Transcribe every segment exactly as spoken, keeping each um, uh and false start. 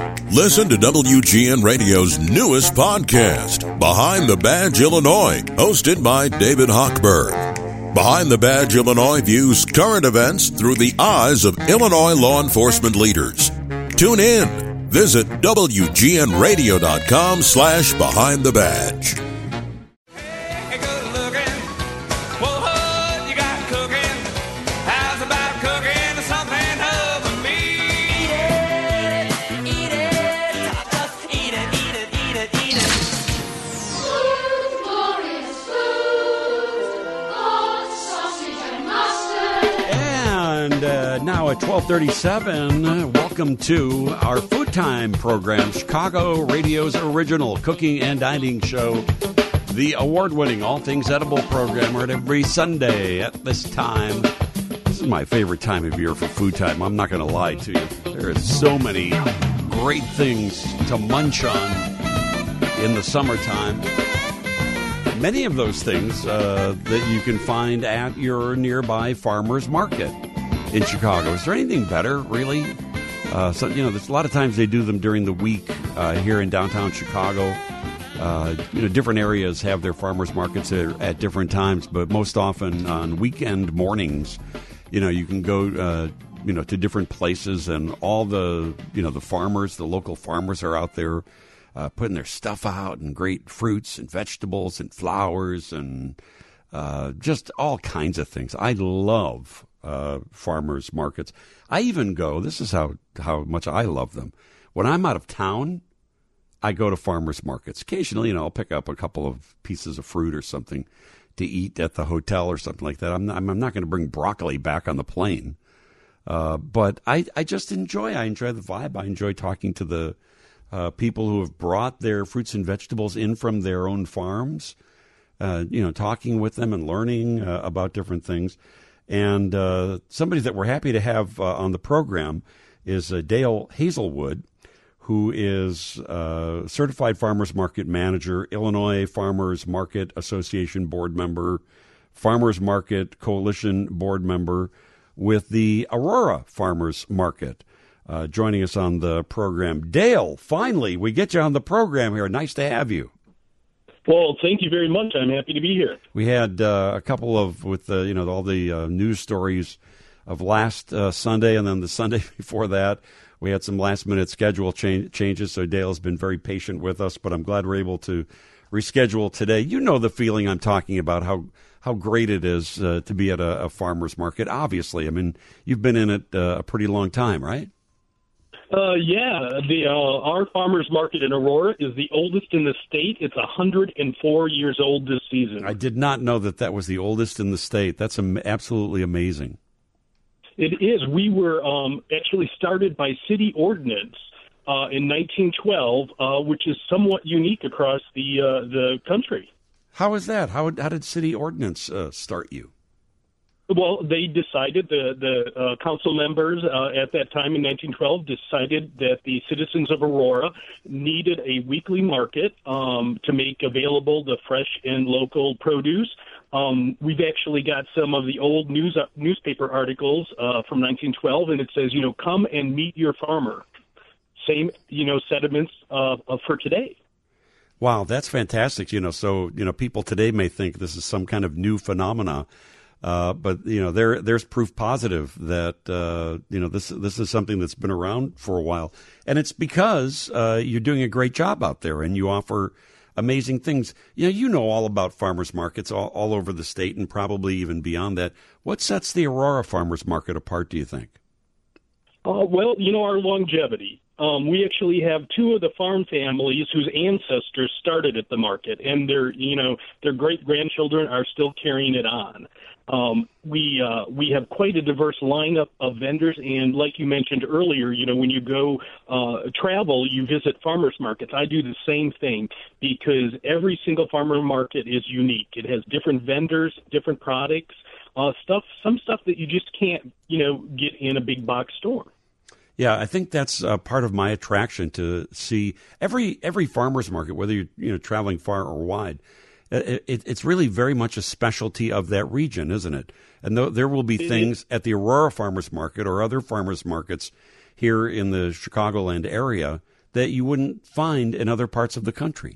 Listen to W G N Radio's newest podcast, Behind the Badge Illinois, hosted by David Hochberg. Behind the Badge Illinois views current events through the eyes of Illinois law enforcement leaders. Tune in. Visit W G N radio dot com slash behind the badge. Now at twelve thirty-seven, welcome to our Food Time program, Chicago Radio's original cooking and dining show, the award-winning All Things Edible program, heard every Sunday at this time. This is my favorite time of year for Food Time. I'm not going to lie to you. There are so many great things to munch on in the summertime. Many of those things uh, that you can find at your nearby farmer's market in Chicago. Is there anything better, really? Uh, so you know, there's a lot of times they do them during the week uh, here in downtown Chicago. Uh, you know, different areas have their farmers markets at, at different times, but most often on weekend mornings, you know, you can go, uh, you know, to different places, and all the, you know, the farmers, the local farmers are out there uh, putting their stuff out, and great fruits and vegetables and flowers and uh, just all kinds of things. I love Uh, farmers markets. I even go, this is how, how much I love them. When I'm out of town, I go to farmers markets. Occasionally, you know, I'll pick up a couple of pieces of fruit or something to eat at the hotel or something like that. I'm not, I'm not going to bring broccoli back on the plane. Uh, but I, I just enjoy, I enjoy the vibe. I enjoy talking to the uh, people who have brought their fruits and vegetables in from their own farms, uh, you know, talking with them and learning uh, about different things. And uh, somebody that we're happy to have uh, on the program is uh, Dale Hazelwood, who is uh, Certified Farmers Market Manager, Illinois Farmers Market Association board member, Farmers Market Coalition board member with the Aurora Farmers Market, uh, joining us on the program. Dale, finally, we get you on the program here. Nice to have you. Well, thank you very much. I'm happy to be here. We had uh, a couple of, with uh, you know, all the uh, news stories of last uh, Sunday, and then the Sunday before that, we had some last-minute schedule cha- changes, so Dale has been very patient with us, but I'm glad we're able to reschedule today. You know the feeling I'm talking about, how how great it is uh, to be at a, a farmer's market, obviously. I mean, you've been in it uh, a pretty long time, right? Uh, yeah, the uh, our farmers market in Aurora is the oldest in the state. It's one hundred four years old this season. I did not know that that was the oldest in the state. That's am- absolutely amazing. It is. We were um, actually started by city ordinance uh, in nineteen twelve, uh, which is somewhat unique across the uh, the country. How is that? How how did city ordinance uh, start you? Well, they decided, the, the uh, council members uh, at that time in nineteen twelve decided that the citizens of Aurora needed a weekly market um, to make available the fresh and local produce. Um, we've actually got some of the old news uh, newspaper articles uh, from nineteen twelve, and it says, you know, come and meet your farmer. Same, you know, sentiments uh, uh, for today. Wow, that's fantastic. You know, so, you know, people today may think this is some kind of new phenomena. Uh, but, you know, there there's proof positive that, uh, you know, this this is something that's been around for a while. And it's because uh, you're doing a great job out there and you offer amazing things. You know, you know all about farmers markets all, all over the state and probably even beyond that. What sets the Aurora Farmers Market apart, do you think? Uh, well, you know, our longevity. Um, we actually have two of the farm families whose ancestors started at the market, and their, you know, their great grandchildren are still carrying it on. Um, we uh, we have quite a diverse lineup of vendors, and like you mentioned earlier, you know, when you go uh, travel, you visit farmers markets. I do the same thing because every single farmer market is unique. It has different vendors, different products, uh, stuff, some stuff that you just can't, you know, get in a big box store. Yeah, I think that's uh, part of my attraction to see every every farmer's market, whether you're you know traveling far or wide. It, it, it's really very much a specialty of that region, isn't it? And th- there will be it things is. at the Aurora Farmers Market or other farmers markets here in the Chicagoland area that you wouldn't find in other parts of the country.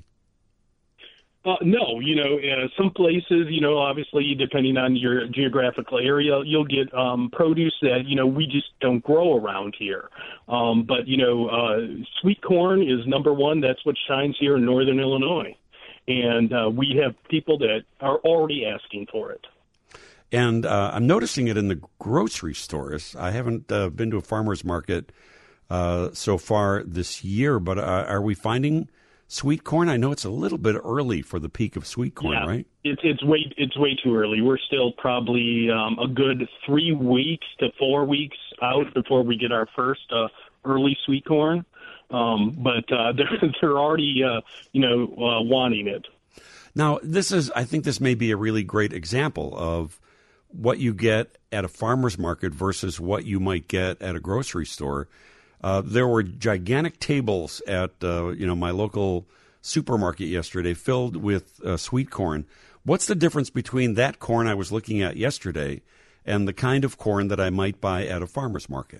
Uh, no, you know, uh, some places, you know, obviously depending on your geographical area, you'll get um, produce that, you know, we just don't grow around here. Um, but, you know, uh, sweet corn is number one. That's what shines here in northern Illinois. And uh, we have people that are already asking for it. And uh, I'm noticing it in the grocery stores. I haven't uh, been to a farmer's market uh, so far this year, but uh, are we finding sweet corn? I know it's a little bit early for the peak of sweet corn, yeah, right? It's it's way it's way too early. We're still probably um, a good three weeks to four weeks out before we get our first uh, early sweet corn. Um, but uh, they're they're already uh, you know uh, wanting it. Now, this is I think this may be a really great example of what you get at a farmer's market versus what you might get at a grocery store. Uh, there were gigantic tables at uh, you know my local supermarket yesterday filled with uh, sweet corn. What's the difference between that corn I was looking at yesterday and the kind of corn that I might buy at a farmer's market?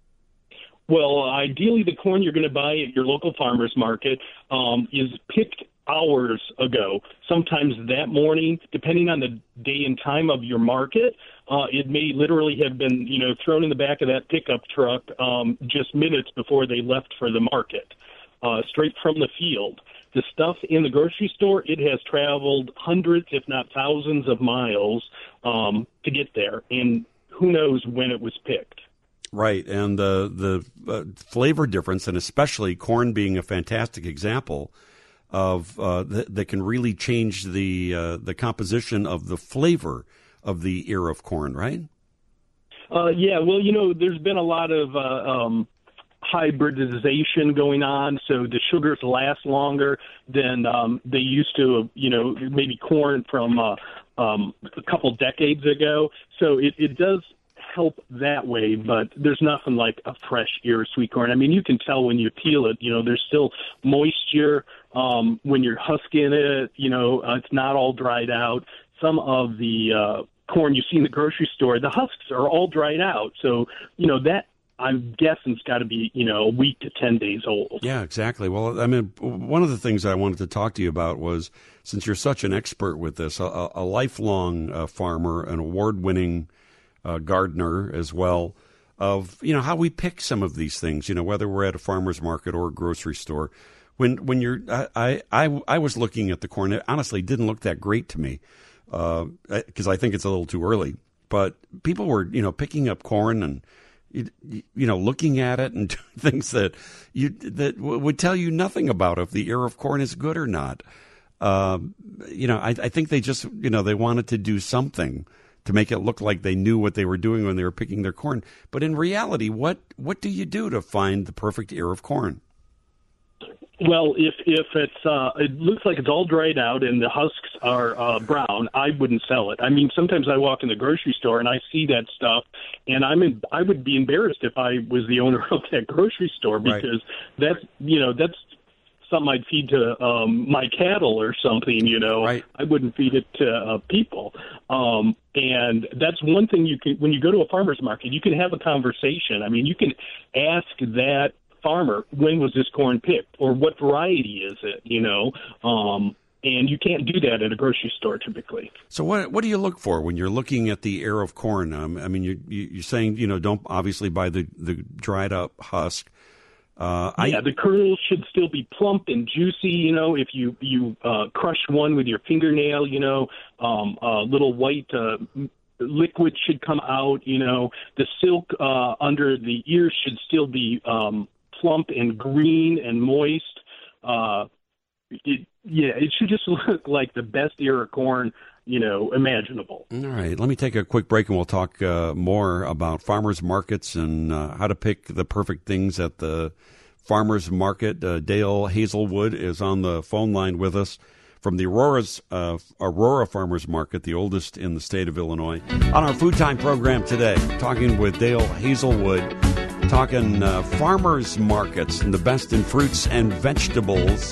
Well, ideally, the corn you're going to buy at your local farmer's market um, is picked hours ago, sometimes that morning, depending on the day and time of your market. Uh, it may literally have been, you know, thrown in the back of that pickup truck um, just minutes before they left for the market, uh, straight from the field. The stuff in the grocery store, it has traveled hundreds, if not thousands of miles um, to get there, and who knows when it was picked. Right, and the the uh, flavor difference, and especially corn being a fantastic example of uh, th- that can really change the uh, the composition of the flavor of the ear of corn, right? Uh, yeah, well, you know, there's been a lot of uh, um, hybridization going on, so the sugars last longer than um, they used to, you know, maybe corn from uh, um, a couple decades ago. So it, it does help that way, but there's nothing like a fresh ear of sweet corn. I mean, you can tell when you peel it, you know, there's still moisture um, when you're husking it, you know, uh, it's not all dried out. Some of the uh, corn you see in the grocery store, the husks are all dried out. So, you know, that I'm guessing it's got to be, you know, a week to ten days old. Yeah, exactly. Well, I mean, one of the things I wanted to talk to you about was, since you're such an expert with this, a, a lifelong uh, farmer, an award-winning uh, gardener as well, of, you know, how we pick some of these things, you know, whether we're at a farmer's market or a grocery store. When when you're, I, I, I was looking at the corn, it honestly didn't look that great to me, because uh, I think it's a little too early. But people were, you know, picking up corn and, you, you know, looking at it and doing things that you that would tell you nothing about if the ear of corn is good or not. Um, you know, I, I think they just, you know, they wanted to do something to make it look like they knew what they were doing when they were picking their corn. But in reality, what what do you do to find the perfect ear of corn? Well, if if it's uh, it looks like it's all dried out and the husks are uh, brown, I wouldn't sell it. I mean, sometimes I walk in the grocery store and I see that stuff, and I'm in, I would be embarrassed if I was the owner of that grocery store, because right. that's you know that's something I'd feed to um, my cattle or something. You know, right. I wouldn't feed it to uh, people. Um, and that's one thing you can when you go to a farmer's market, you can have a conversation. I mean, you can ask that farmer, when was this corn picked, or what variety is it, you know, um, and you can't do that at a grocery store typically. So what what do you look for when you're looking at the ear of corn? Um, I mean, you, you, you're saying, you know, don't obviously buy the, the dried up husk. Uh, yeah, I, the kernels should still be plump and juicy, you know, if you, you uh, crush one with your fingernail, you know, um, a little white uh, liquid should come out, you know, the silk uh, under the ears should still be um plump and green and moist. Uh, it, yeah, it should just look like the best ear of corn, you know, imaginable. All right, let me take a quick break and we'll talk uh, more about farmers markets and uh, how to pick the perfect things at the farmers market. Uh, Dale Hazelwood is on the phone line with us from the Aurora's, uh, Aurora Farmers Market, the oldest in the state of Illinois. On our Food Time program today, talking with Dale Hazelwood, talking uh, farmers markets and the best in fruits and vegetables.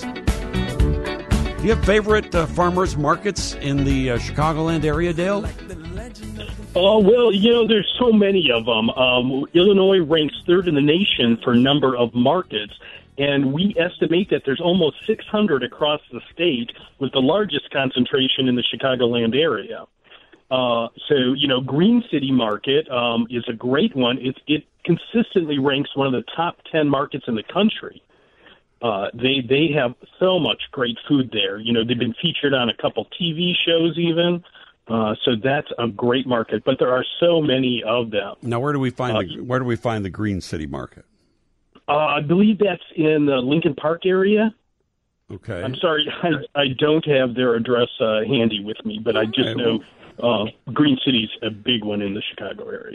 Do you have favorite uh, farmers markets in the uh, Chicagoland area, Dale? Oh, well, you know, there's so many of them. Um, Illinois ranks third in the nation for number of markets. And we estimate that there's almost six hundred across the state, with the largest concentration in the Chicagoland area. Uh, so, you know, Green City Market um, is a great one. It, it consistently ranks one of the top ten markets in the country. Uh, they they have so much great food there. You know, they've been featured on a couple T V shows even. Uh, so that's a great market, but there are so many of them. Now, where do we find uh, the where do we find the Green City Market? Uh, I believe that's in the Lincoln Park area. Okay. I'm sorry, I, I don't have their address uh, handy with me, but I just okay, know uh, Green City's a big one in the Chicago area.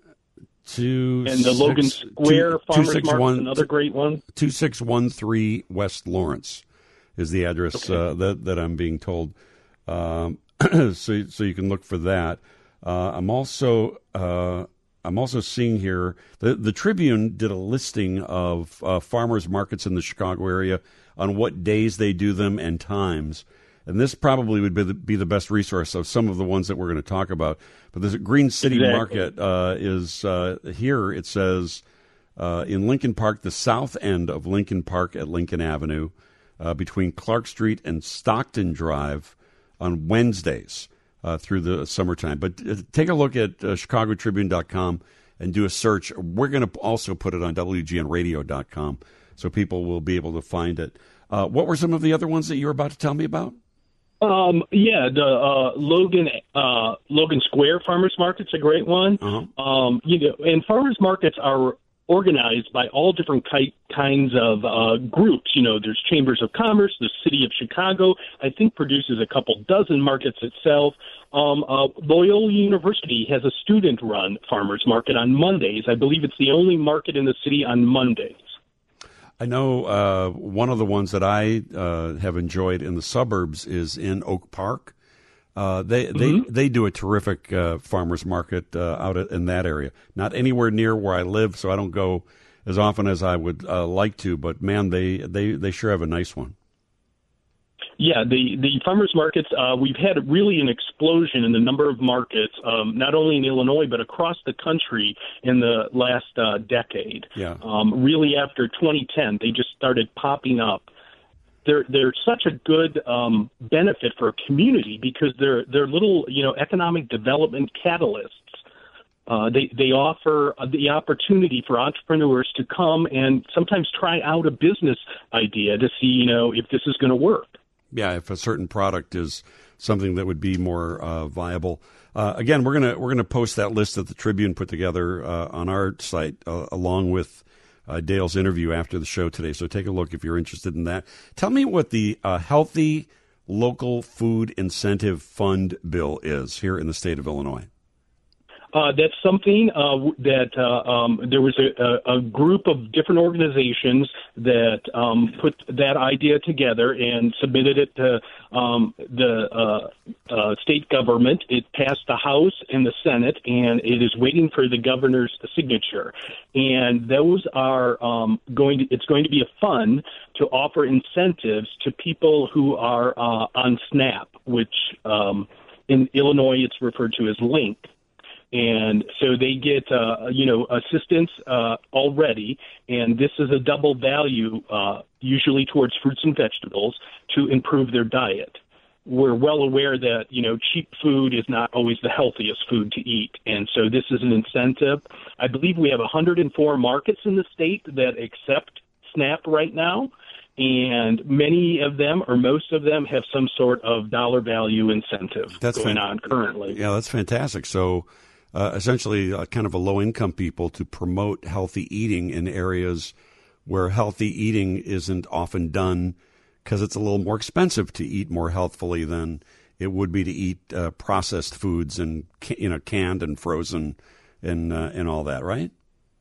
Two, and the six, Logan Square two, Farmers two, six, Market one, is another great one. two six one three West Lawrence is the address okay. uh, that that I'm being told. Um, so so you can look for that. Uh, I'm also uh, I'm also seeing here the the Tribune did a listing of uh, farmers markets in the Chicago area on what days they do them and times. And this probably would be the, be the best resource of some of the ones that we're going to talk about. But the Green City exactly. Market uh, is uh, here. It says uh, in Lincoln Park, the south end of Lincoln Park at Lincoln Avenue, uh, between Clark Street and Stockton Drive on Wednesdays uh, through the summertime. But uh, take a look at uh, Chicago Tribune dot com and do a search. We're going to also put it on W G N radio dot com so people will be able to find it. Uh, what were some of the other ones that you were about to tell me about? Um, yeah, the uh, Logan uh, Logan Square Farmers Market's a great one. Uh-huh. Um, you know, and farmers markets are organized by all different ki- kinds of uh, groups. You know, there's chambers of commerce. The city of Chicago, I think, produces a couple dozen markets itself. Um, uh, Loyola University has a student-run farmers market on Mondays. I believe it's the only market in the city on Mondays. I know uh, one of the ones that I uh, have enjoyed in the suburbs is in Oak Park. Uh, they mm-hmm. they they do a terrific uh, farmers market uh, out in that area. Not anywhere near where I live, so I don't go as often as I would uh, like to. But man, they, they, they sure have a nice one. Yeah, the, the farmers markets, uh, we've had really an explosion in the number of markets, um, not only in Illinois, but across the country in the last uh, decade. Yeah. Um, really after twenty ten, they just started popping up. They're, they're such a good um, benefit for a community because they're, they're little, you know, economic development catalysts. Uh, they, they offer the opportunity for entrepreneurs to come and sometimes try out a business idea to see, you know, if this is going to work. Yeah, if a certain product is something that would be more uh, viable. Uh, again, we're gonna we're gonna post that list that the Tribune put together uh, on our site, uh, along with uh, Dale's interview after the show today. So take a look if you're interested in that. Tell me what the uh, Healthy Local Food Incentive Fund bill is here in the state of Illinois. Uh, that's something uh, that uh, um, there was a, a group of different organizations that um, put that idea together and submitted it to um, the uh, uh, state government. It passed the House and the Senate, and it is waiting for the governor's signature. And those are um, going to, it's going to be a fund to offer incentives to people who are uh, on SNAP, which um, in Illinois it's referred to as LINK. And so they get, uh, you know, assistance uh, already, and this is a double value, uh, usually towards fruits and vegetables, to improve their diet. We're well aware that, you know, cheap food is not always the healthiest food to eat, and so this is an incentive. I believe we have one hundred four markets in the state that accept SNAP right now, and many of them, or most of them, have some sort of dollar value incentive that's going fan- on currently. Yeah, that's fantastic. So Uh, essentially uh, kind of a low-income people to promote healthy eating in areas where healthy eating isn't often done because it's a little more expensive to eat more healthfully than it would be to eat uh, processed foods and, you know, canned and frozen and uh, and all that, right?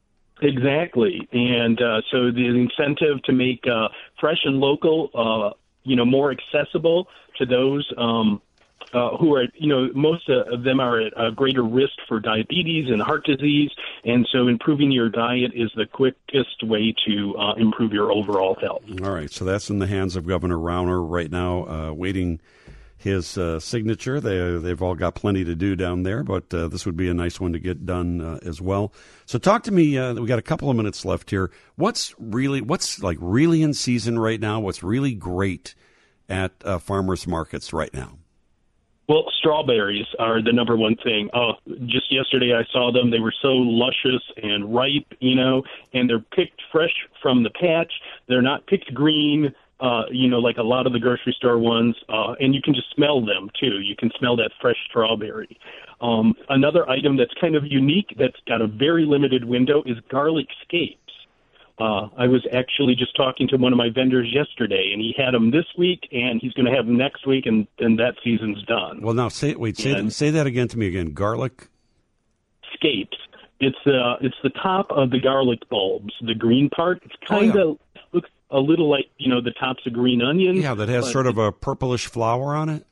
Exactly. And uh, so the incentive to make uh, fresh and local, uh, you know, more accessible to those um Uh, who are, you know, most of them are at a greater risk for diabetes and heart disease, and so improving your diet is the quickest way to uh, improve your overall health. All right, so that's in the hands of Governor Rauner right now, uh, waiting his uh, signature. They, they've all got plenty to do down there, but uh, this would be a nice one to get done uh, as well. So talk to me. Uh, we got a couple of minutes left here. What's really, what's like really in season right now? What's really great at uh, farmers markets right now? Well, strawberries are the number one thing. Uh, just yesterday I saw them. They were so luscious and ripe, you know, and they're picked fresh from the patch. They're not picked green, uh, you know, like a lot of the grocery store ones, uh, and you can just smell them, too. You can smell that fresh strawberry. Um, another item that's kind of unique that's got a very limited window is garlic scapes. Uh, I was actually just talking to one of my vendors yesterday, and he had them this week, and he's going to have them next week, and then that season's done. Well, now, say wait, say, and, say that again to me again. Garlic? Scapes. It's, uh, it's the top of the garlic bulbs, the green part. It's kind of... Oh, yeah. Looks a little like, you know, the tops of green onions. Yeah, that has sort of a purplish flower on it.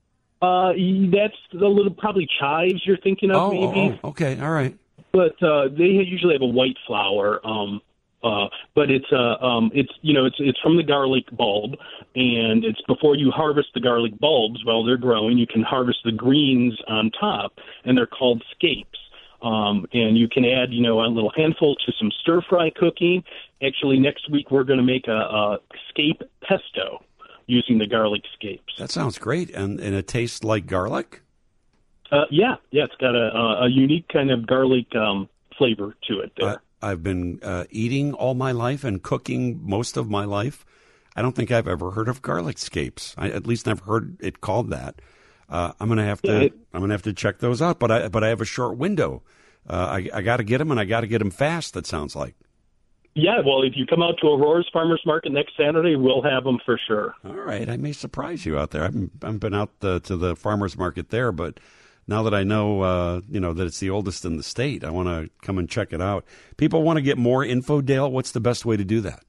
Uh, that's a little, probably chives you're thinking of, oh, maybe. Oh, okay, all right. But uh, they usually have a white flower. Um, uh, but it's uh, um, it's you know, it's it's from the garlic bulb, and it's before you harvest the garlic bulbs while they're growing. You can harvest the greens on top, and they're called scapes. Um, and you can add, you know, a little handful to some stir-fry cooking. Actually, next week we're going to make a, a scape pesto using the garlic scapes. That sounds great. And, and it tastes like garlic? Uh, yeah, yeah. It's got a, a unique kind of garlic um, flavor to it there. I, I've been uh, eating all my life and cooking most of my life. I don't think I've ever heard of garlic scapes. I at least never heard it called that. Uh, I'm gonna have to. Yeah, it, I'm gonna have to check those out. But I. But I have a short window. Uh, I, I got to get them, and I got to get them fast. That sounds like. Yeah. Well, if you come out to Aurora's Farmers Market next Saturday, we'll have them for sure. All right. I may surprise you out there. I haven't, I haven't been out the, to the farmers market there, but now that I know, uh, you know, that it's the oldest in the state, I want to come and check it out. People want to get more info, Dale. What's the best way to do that?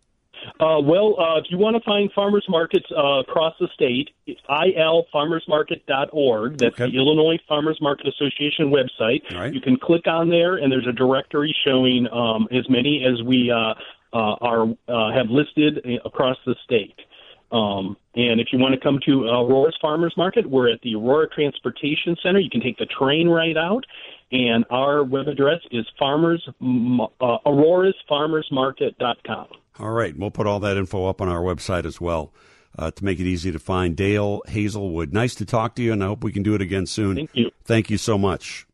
Uh, well, uh, if you want to find farmers markets uh, across the state, it's I L farmers market dot org. That's okay. The Illinois Farmers Market Association website. Right. You can click on there, and there's a directory showing um, as many as we uh, uh, are uh, have listed across the state. Um, and if you want to come to Aurora's Farmers Market, we're at the Aurora Transportation Center. You can take the train right out. And our web address is farmers uh, auroras farmers market dot com. All right. We'll put all that info up on our website as well uh, to make it easy to find. Dale Hazelwood, nice to talk to you, and I hope we can do it again soon. Thank you. Thank you so much.